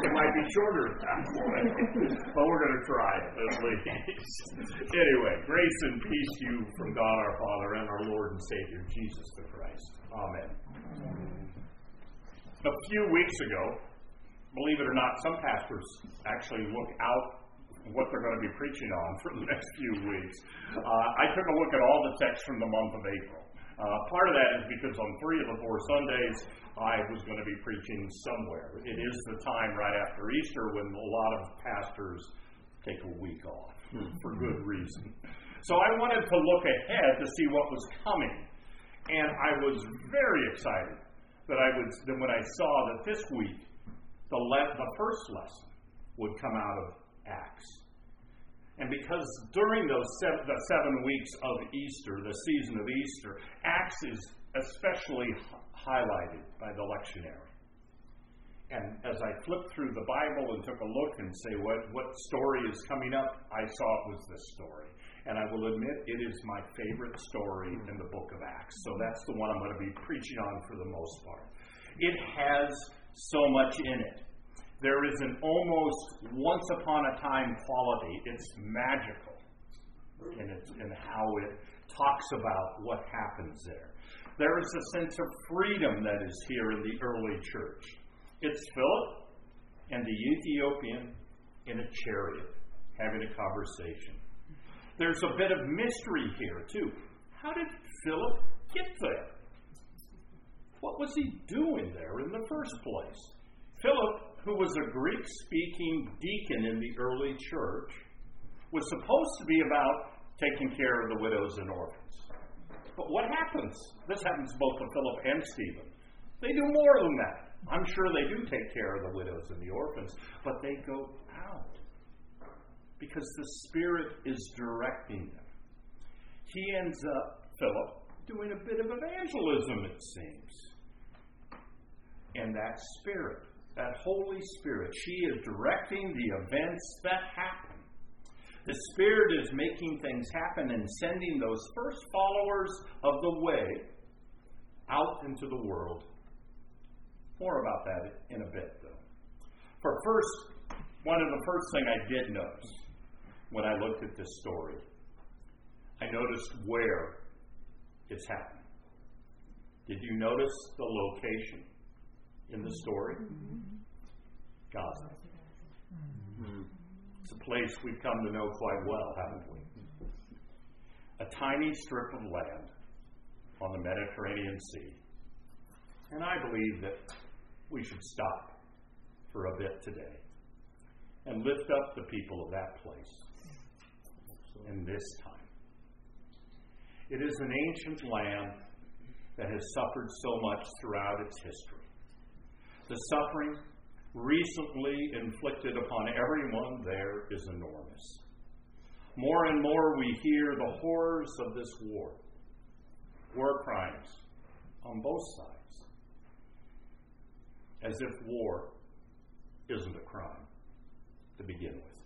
It might be shorter at that point, but we're going to try it at least. Anyway, grace and peace to you from God our Father and our Lord and Savior, Jesus the Christ. Amen. A few weeks ago, believe it or not, some pastors actually look out what they're going to be preaching on for the next few weeks. I took a look at all the texts from the month of April. Part of that is because on 3 of the 4 Sundays, I was going to be preaching somewhere. It is the time right after Easter when a lot of pastors take a week off for good reason. So I wanted to look ahead to see what was coming. And I was very excited that when I saw that this week, the first lesson would come out of Acts. And because during the 7 weeks of Easter, the season of Easter, Acts is especially highlighted by the lectionary. And as I flipped through the Bible and took a look and say, what story is coming up, I saw it was this story. And I will admit, it is my favorite story in the book of Acts. So that's the one I'm going to be preaching on for the most part. It has so much in it. There is an almost once-upon-a-time quality. It's magical in how it talks about what happens there. There is a sense of freedom that is here in the early church. It's Philip and the Ethiopian in a chariot having a conversation. There's a bit of mystery here, too. How did Philip get there? What was he doing there in the first place? Philip, who was a Greek-speaking deacon in the early church, was supposed to be about taking care of the widows and orphans. But what happens? This happens both to Philip and Stephen. They do more than that. I'm sure they do take care of the widows and the orphans, but they go out because the Spirit is directing them. He ends up, Philip, doing a bit of evangelism, it seems. And that Spirit, that Holy Spirit, she is directing the events that happen. The Spirit is making things happen and sending those first followers of the way out into the world. More about that in a bit, though. One of the first things I did notice when I looked at this story, I noticed where it's happening. Did you notice the location in the story? Gaza. It's a place we've come to know quite well, haven't we? A tiny strip of land on the Mediterranean Sea. And I believe that we should stop for a bit today and lift up the people of that place in this time. It is an ancient land that has suffered so much throughout its history. The suffering recently inflicted upon everyone there is enormous. More and more we hear the horrors of this war crimes on both sides, as if war isn't a crime to begin with.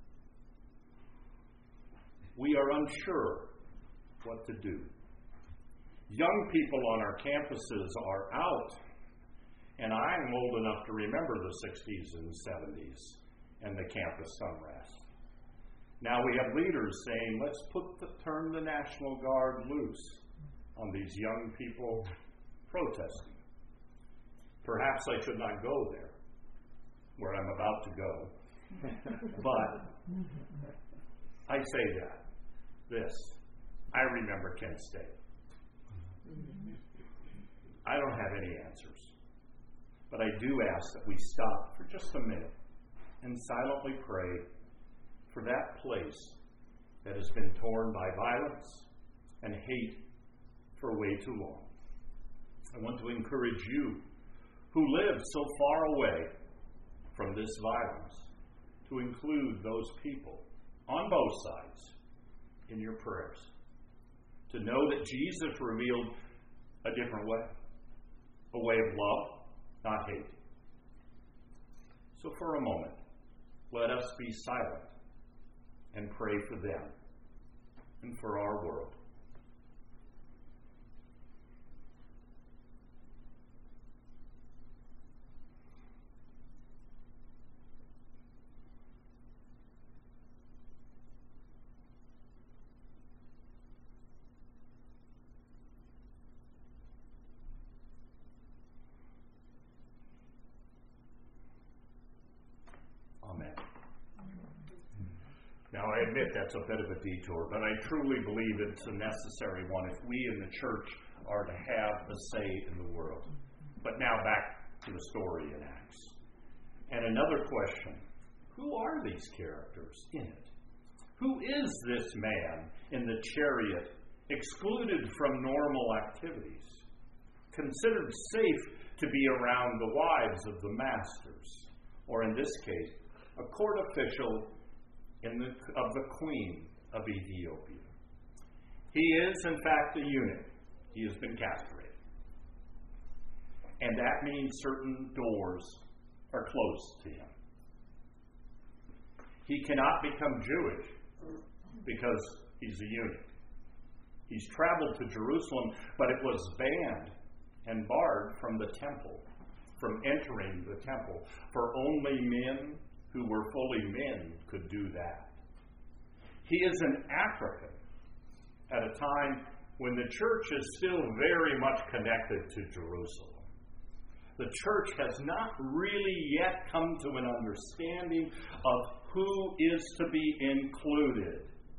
We are unsure what to do. Young people on our campuses are out. And I'm old enough to remember the 60s and 70s and the campus unrest. Now we have leaders saying, let's turn the National Guard loose on these young people protesting. Perhaps I should not go there, where I'm about to go. But I say I remember Kent State. I don't have any answers. But I do ask that we stop for just a minute and silently pray for that place that has been torn by violence and hate for way too long. I want to encourage you who live so far away from this violence to include those people on both sides in your prayers. To know that Jesus revealed a different way, a way of love, not hate. So for a moment, let us be silent and pray for them and for our world. Now, I admit that's a bit of a detour, but I truly believe it's a necessary one if we in the church are to have a say in the world. But now back to the story in Acts. And another question, who are these characters in it? Who is this man in the chariot, excluded from normal activities, considered safe to be around the wives of the masters, or in this case, a court official of the Queen of Ethiopia? He is, in fact, a eunuch. He has been castrated. And that means certain doors are closed to him. He cannot become Jewish because he's a eunuch. He's traveled to Jerusalem, but it was banned and barred from the temple, from entering the temple. For only men who were fully men could do that. He is an African at a time when the church is still very much connected to Jerusalem. The church has not really yet come to an understanding of who is to be included.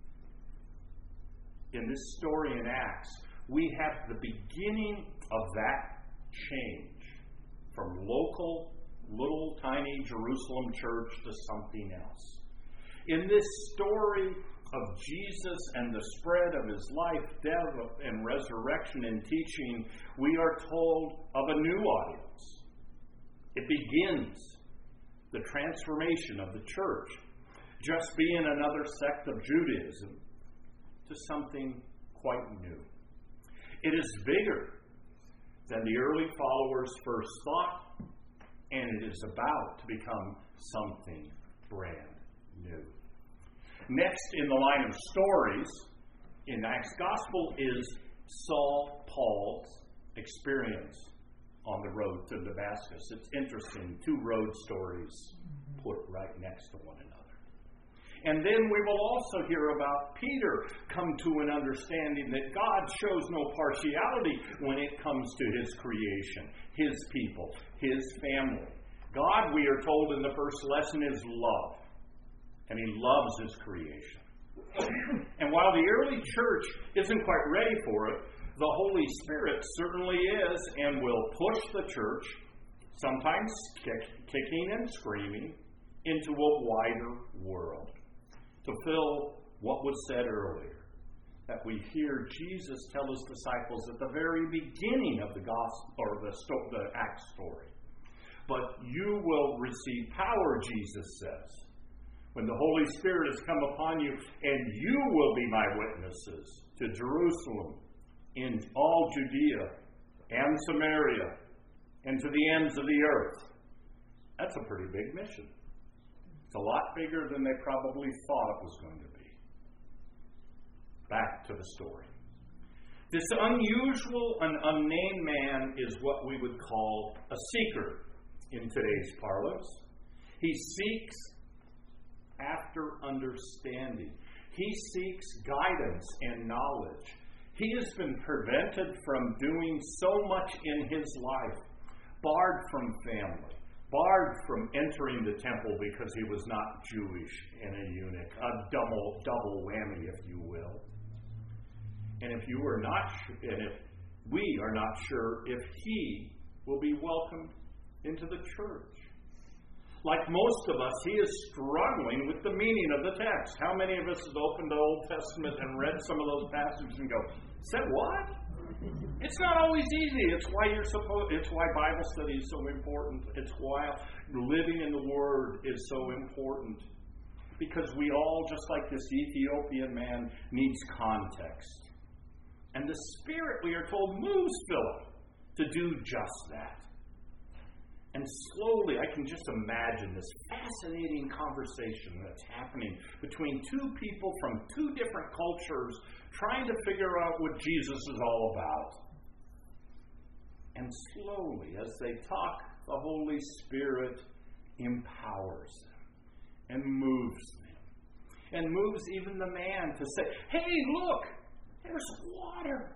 In this story in Acts, we have the beginning of that change from local, little tiny Jerusalem church to something else. In this story of Jesus and the spread of his life, death, and resurrection and teaching, we are told of a new audience. It begins the transformation of the church, just being another sect of Judaism, to something quite new. It is bigger than the early followers first thought, and it is about to become something brand new. Next in the line of stories in Acts Gospel is Paul's experience on the road to Damascus. It's interesting, two road stories put right next to one another. And then we will also hear about Peter come to an understanding that God shows no partiality when it comes to his creation, his people, his family. God, we are told in the first lesson, is love. And he loves his creation. And while the early church isn't quite ready for it, the Holy Spirit certainly is and will push the church, sometimes kicking and screaming, into a wider world. To fill what was said earlier, that we hear Jesus tell his disciples at the very beginning of the gospel or the Acts story. But you will receive power, Jesus says, when the Holy Spirit has come upon you, and you will be my witnesses to Jerusalem, in all Judea and Samaria, and to the ends of the earth. That's a pretty big mission. It's a lot bigger than they probably thought it was going to be. Back to the story. This unusual and unnamed man is what we would call a seeker in today's parlance. He seeks after understanding. He seeks guidance and knowledge. He has been prevented from doing so much in his life, barred from family, barred from entering the temple because he was not Jewish and a eunuch, a double whammy, if you will. And if we are not sure if he will be welcomed into the church. Like most of us, he is struggling with the meaning of the text. How many of us have opened the Old Testament and read some of those passages and go, said what? It's not always easy. It's why Bible study is so important. It's why living in the Word is so important. Because we all, just like this Ethiopian man, needs context. And the Spirit, we are told, moves Philip to do just that. And slowly, I can just imagine this fascinating conversation that's happening between two people from two different cultures trying to figure out what Jesus is all about. And slowly, as they talk, the Holy Spirit empowers them and moves them. And moves even the man to say, hey, look, there's water.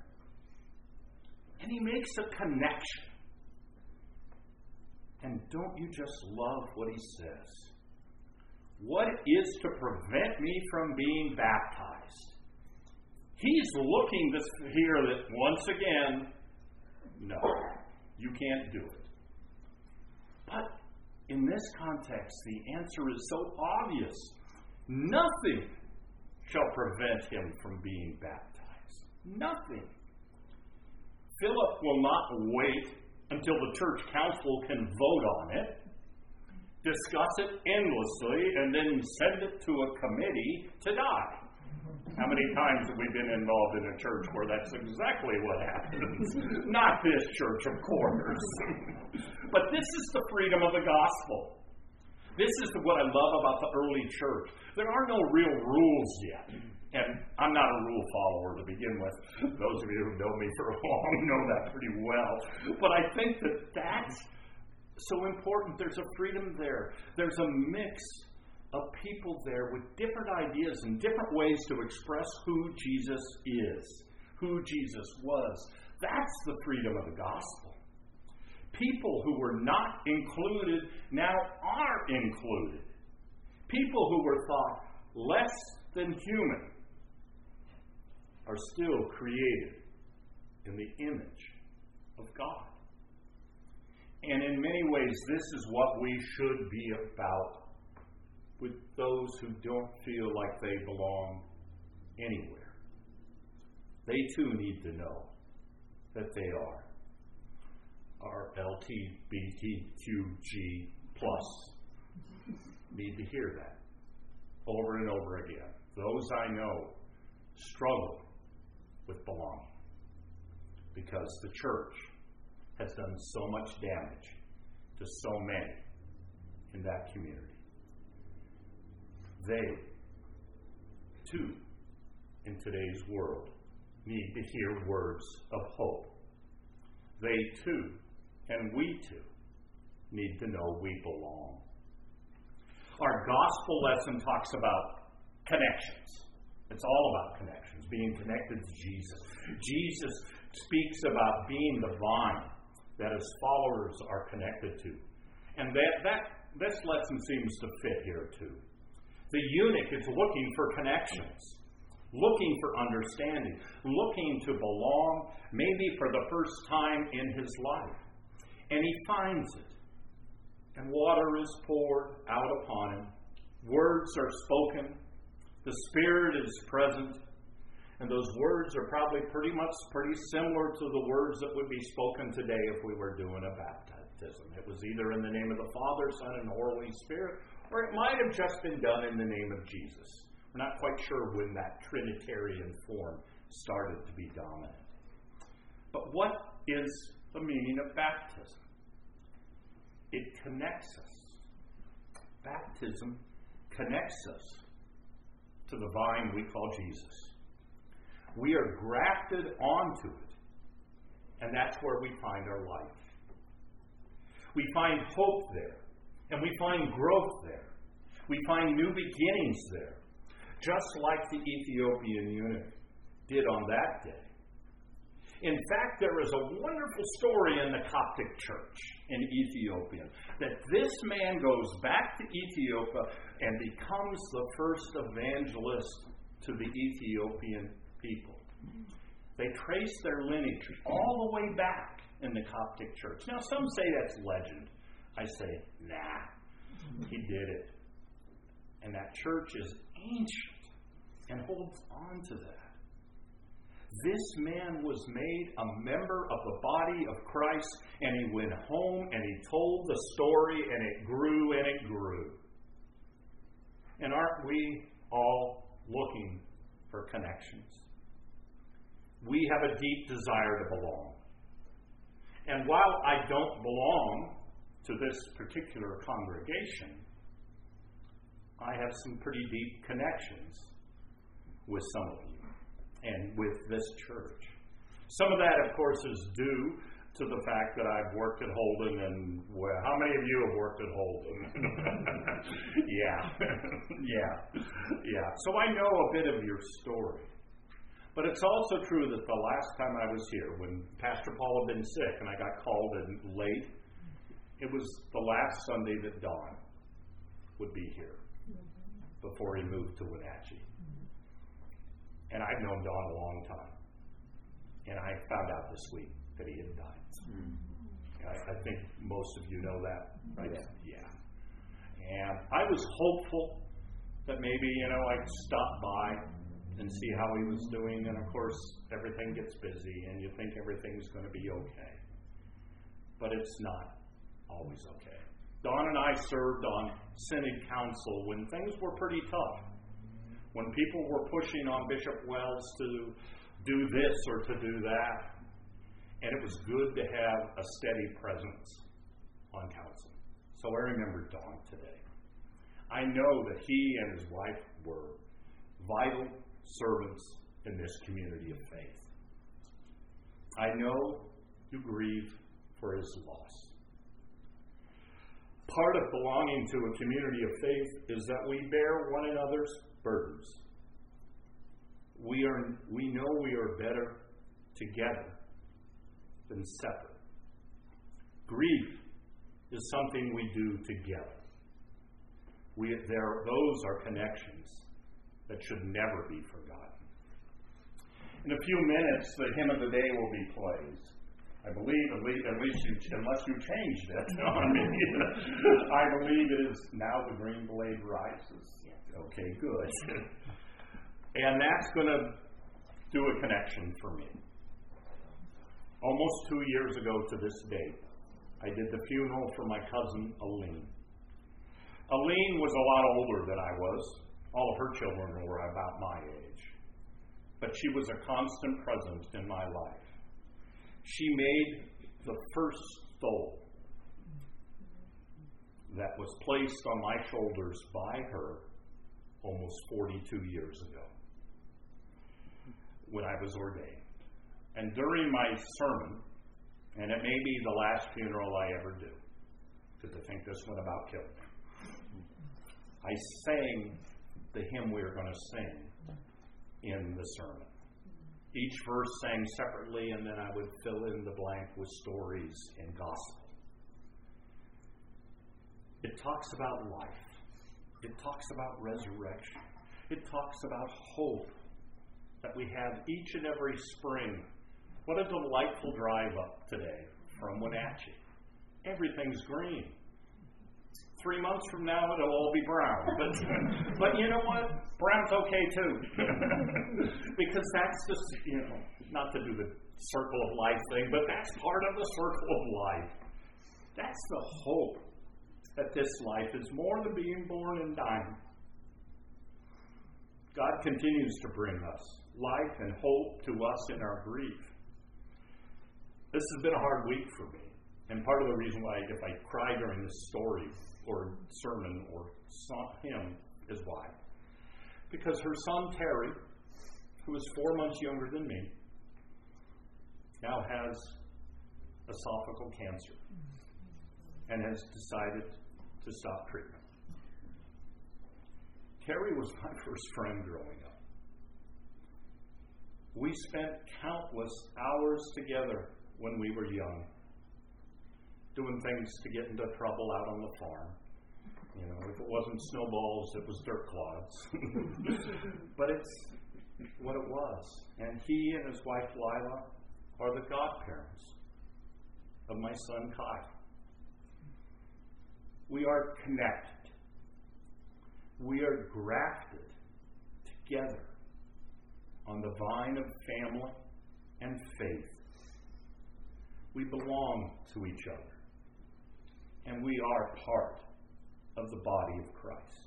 And he makes a connection. And don't you just love what he says? what is to prevent me from being baptized? He's looking here that once again, no, you can't do it. But in this context, the answer is so obvious. Nothing shall prevent him from being baptized. Nothing. Philip will not wait until the church council can vote on it, discuss it endlessly, and then send it to a committee to die. How many times have we been involved in a church where that's exactly what happens? Not this church, of course. But this is the freedom of the gospel. This is what I love about the early church. There are no real rules yet. And I'm not a rule follower to begin with. Those of you who know me for long know that pretty well. But I think that that's so important. There's a freedom there. There's a mix of people there with different ideas and different ways to express who Jesus is, who Jesus was. That's the freedom of the gospel. People who were not included now are included. People who were thought less than human are still created in the image of God. And in many ways, this is what we should be about with those who don't feel like they belong anywhere. They too need to know that they are LGBTQG plus. Need to hear that over and over again. Those I know struggle with belonging because the church has done so much damage to so many in that community. They, too, in today's world, need to hear words of hope. They, too, and we, too, need to know we belong. Our gospel lesson talks about connections. It's all about connections, being connected to Jesus. Jesus speaks about being the vine that his followers are connected to. And this lesson seems to fit here, too. The eunuch is looking for connections, looking for understanding, looking to belong, maybe for the first time in his life. And he finds it. And water is poured out upon him. Words are spoken. The Spirit is present. And those words are probably pretty similar to the words that would be spoken today if we were doing a baptism. It was either in the name of the Father, Son, and Holy Spirit, or it might have just been done in the name of Jesus. We're not quite sure when that Trinitarian form started to be dominant. But what is the meaning of baptism? It connects us. Baptism connects us to the vine we call Jesus. We are grafted onto it, and that's where we find our life. We find hope there, and we find growth there. We find new beginnings there, just like the Ethiopian eunuch did on that day. In fact, there is a wonderful story in the Coptic church in Ethiopia that this man goes back to Ethiopia and becomes the first evangelist to the Ethiopian people. They trace their lineage all the way back in the Coptic church. Now, some say that's legend. I say, nah, he did it. And that church is ancient and holds on to that. This man was made a member of the body of Christ, and he went home and he told the story, and it grew and it grew. And aren't we all looking for connections? We have a deep desire to belong. And while I don't belong to this particular congregation, I have some pretty deep connections with some of you and with this church. Some of that, of course, is due to the fact that I've worked at Holden, and well, how many of you have worked at Holden? Yeah. So I know a bit of your story. But it's also true that the last time I was here, when Pastor Paul had been sick and I got called in late, it was the last Sunday that Dawn would be here. before he moved to Wenatchee. And I've known Don a long time. And I found out this week that he had died. I think most of you know that, right? Yeah. And I was hopeful that maybe, I'd stop by and see how he was doing. And, of course, everything gets busy, and you think everything's going to be okay. But it's not always okay. Don and I served on Synod Council when things were pretty tough. When people were pushing on Bishop Wells to do this or to do that. And it was good to have a steady presence on council. So I remember Don today. I know that he and his wife were vital servants in this community of faith. I know you grieve for his loss. Part of belonging to a community of faith is that we bear one another's burdens. We know we are better together than separate. Grief is something we do together. Those are connections that should never be forgotten. In a few minutes, the hymn of the day will be played. I believe, at least unless you changed it on me, I believe it is Now the Green Blade Rises. Okay, good. And that's going to do a connection for me. Almost 2 years ago to this date, I did the funeral for my cousin, Aline. Aline was a lot older than I was. All of her children were about my age. But she was a constant presence in my life. She made the first stole that was placed on my shoulders by her almost 42 years ago when I was ordained. And during my sermon, and it may be the last funeral I ever do, because I think this one about killed me, I sang the hymn we are going to sing in the sermon. Each verse sang separately, and then I would fill in the blank with stories and gospel. It talks about life. It talks about resurrection. It talks about hope that we have each and every spring. What a delightful drive up today from Wenatchee. Everything's green. 3 months from now, it'll all be brown. But you know what? Brown's okay too. Because that's just, not to do the circle of life thing, but that's part of the circle of life. That's the hope that this life is more than being born and dying. God continues to bring us life and hope to us in our grief. This has been a hard week for me. And part of the reason why, if I cry during this story or sermon or hymn, is why. Because her son, Terry, who is 4 months younger than me, now has esophageal cancer and has decided to stop treatment. Terry was my first friend growing up. We spent countless hours together when we were young, doing things to get into trouble out on the farm. If it wasn't snowballs, it was dirt clods. But it's what it was. And he and his wife, Lila, are the godparents of my son, Kai. We are connected. We are grafted together on the vine of family and faith. We belong to each other. And we are part of the body of Christ.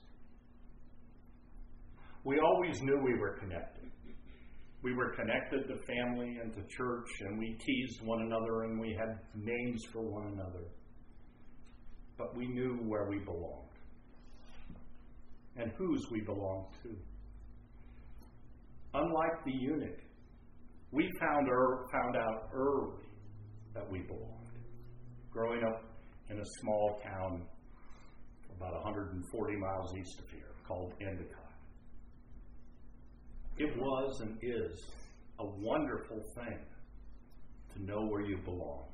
We always knew we were connected. We were connected to family and to church, and we teased one another, and we had names for one another. But we knew where we belonged and whose we belonged to. Unlike the eunuch, we found out early that we belonged. Growing up in a small town about 140 miles east of here called Endicott. It was and is a wonderful thing to know where you belong.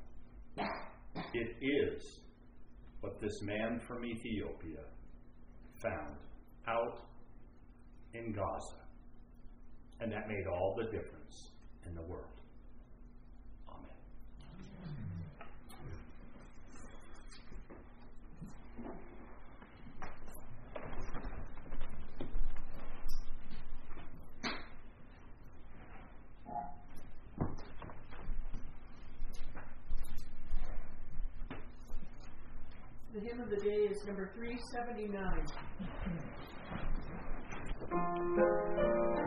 It is what this man from Ethiopia found out in Gaza. And that made all the difference in the world. Amen. The hymn of the day is number 379.